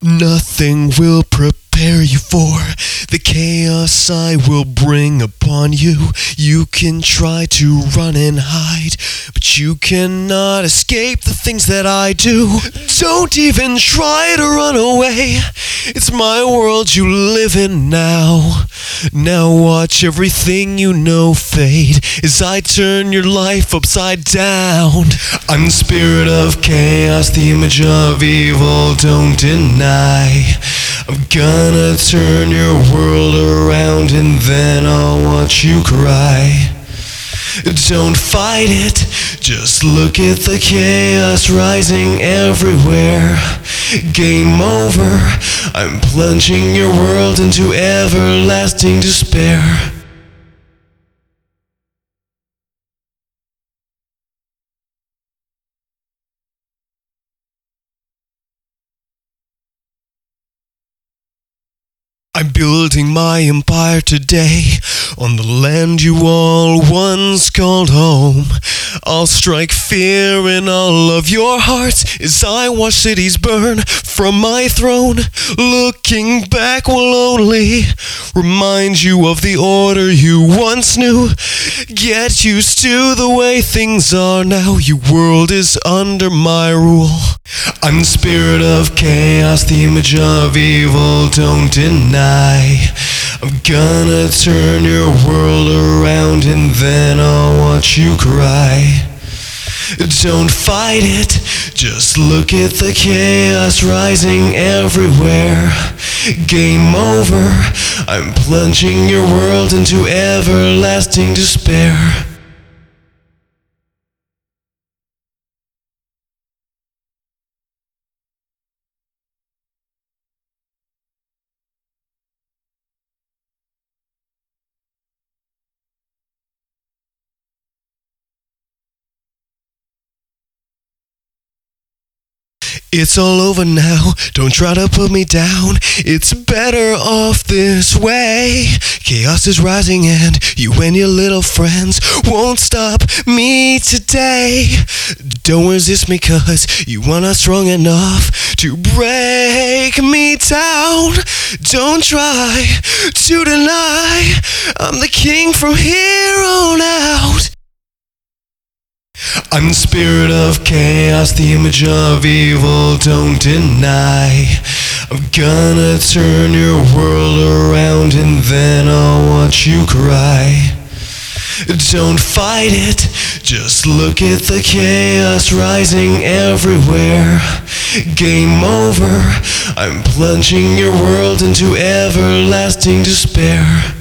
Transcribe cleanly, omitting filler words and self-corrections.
Nothing will prepare you for the chaos I will bring upon you. You can try to run and hide, but you cannot escape the things that I do. Don't even try to run away. It's my world you live in now. Now watch everything you know fade as I turn your life upside down. I'm the spirit of chaos, the image of evil, don't deny. I'm gonna turn your world around and then I'll watch you cry. Don't fight it, just look at the chaos rising everywhere. Game over, I'm plunging your world into everlasting despair. I'm building my empire today on the land you all once called home. I'll strike fear in all of your hearts as I watch cities burn from my throne. Looking back will only remind you of the order you once knew. Get used to the way things are now. Your world is under my rule. I'm the spirit of chaos, the image of evil, don't deny. I'm gonna turn your world around and then I'll watch you cry. Don't fight it, just look at the chaos rising everywhere. Game over, I'm plunging your world into everlasting despair. It's all over now, don't try to put me down. It's better off this way. Chaos is rising and you and your little friends won't stop me today. Don't resist me cause you are not strong enough to break me down. Don't try to deny I'm the king from here on out. I'm the spirit of chaos, the image of evil, don't deny. I'm gonna turn your world around and then I'll watch you cry. Don't fight it, just look at the chaos rising everywhere. Game over, I'm plunging your world into everlasting despair.